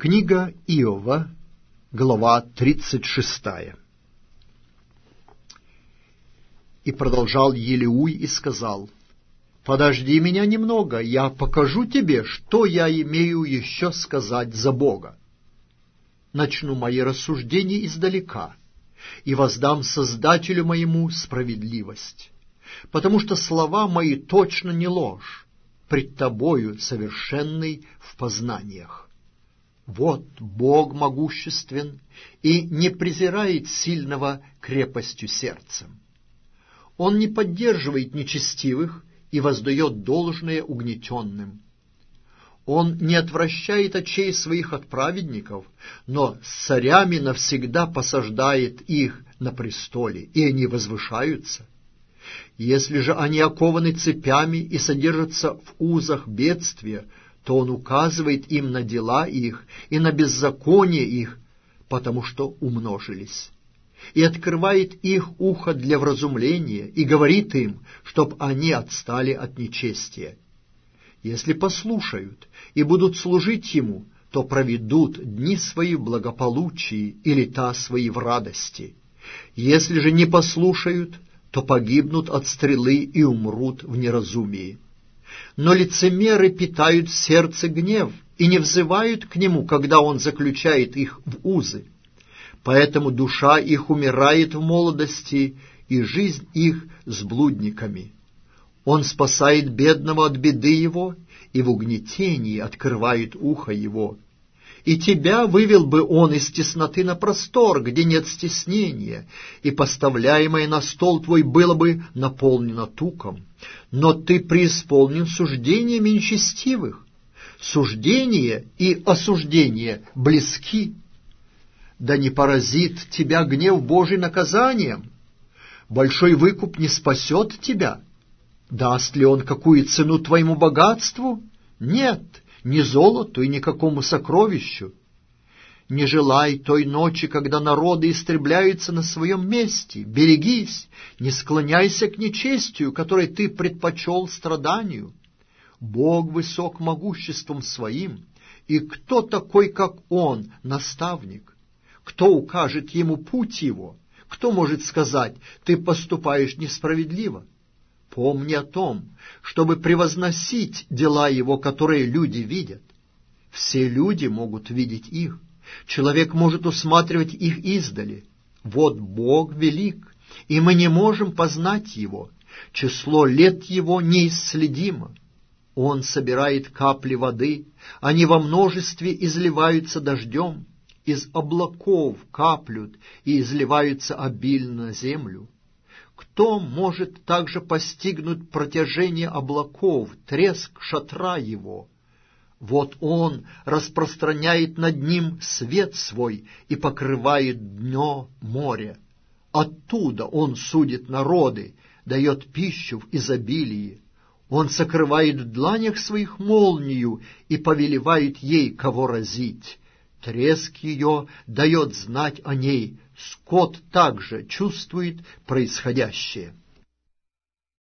Книга Иова, глава 36. И продолжал Елеуй и сказал: «Подожди меня немного, я покажу тебе, что я имею еще сказать за Бога. Начну мои рассуждения издалека и воздам Создателю моему справедливость, потому что слова мои точно не ложь, пред тобою совершенный в познаниях. Вот Бог могуществен и не презирает сильного крепостью сердцем. Он не поддерживает нечестивых и воздает должное угнетенным. Он не отвращает очей своих от праведников, но с царями навсегда посаждает их на престоле, и они возвышаются. Если же они окованы цепями и содержатся в узах бедствия, то он указывает им на дела их и на беззаконие их, потому что умножились, и открывает их ухо для вразумления, и говорит им, чтоб они отстали от нечестия. Если послушают и будут служить ему, то проведут дни свои в благополучии и лета свои в радости. Если же не послушают, то погибнут от стрелы и умрут в неразумии. Но лицемеры питают в сердце гнев и не взывают к нему, когда он заключает их в узы. Поэтому душа их умирает в молодости, и жизнь их с блудниками. Он спасает бедного от беды его, и в угнетении открывает ухо его. И тебя вывел бы он из тесноты на простор, где нет стеснения, и поставляемое на стол твой было бы наполнено туком. Но ты преисполнен суждениями нечестивых. Суждение и осуждение близки. Да не поразит тебя гнев Божий наказанием. Большой выкуп не спасет тебя. Даст ли он какую цену твоему богатству? Нет, ни золоту и никакому сокровищу. Не желай той ночи, когда народы истребляются на своем месте. Берегись, не склоняйся к нечестию, которое ты предпочел страданию. Бог высок могуществом своим, и кто такой, как Он, наставник? Кто укажет ему путь его? Кто может сказать: ты поступаешь несправедливо? Помни о том, чтобы превозносить дела его, которые люди видят. Все люди могут видеть их. Человек может усматривать их издали. Вот Бог велик, и мы не можем познать его. Число лет его неисследимо. Он собирает капли воды, они во множестве изливаются дождем, из облаков каплют и изливаются обильно на землю. Кто может также постигнуть протяжение облаков, треск шатра его? Вот он распространяет над ним свет свой и покрывает дно моря. Оттуда он судит народы, дает пищу в изобилии. Он сокрывает в дланях своих молнию и повелевает ей, кого разить. Треск ее дает знать о ней, скот также чувствует происходящее.